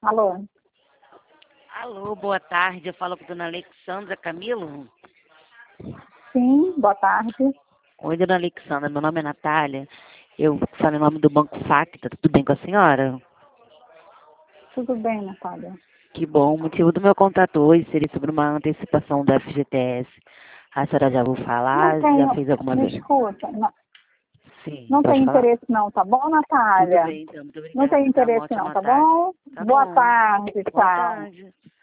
Alô? Alô, boa tarde. Eu falo com a dona Alexandra Camilo. Sim, boa tarde. Oi, dona Alexandra. Meu nome é Natália. Eu falo em nome do Banco Facta. Tudo bem com a senhora? Tudo bem, Natália? Que bom. O motivo do meu contato hoje seria sobre uma antecipação da FGTS. A senhora já ouviu falar? Não Já tenho, fez alguma me vez? escuta, Sim, não pode tenho falar? interesse não, tá bom, Tudo Natália? bem, então. Muito Não tenho obrigada, tá? Uma interesse não, ótima tá tarde. bom? Tá Boa bom. tarde, Boa tchau. tarde.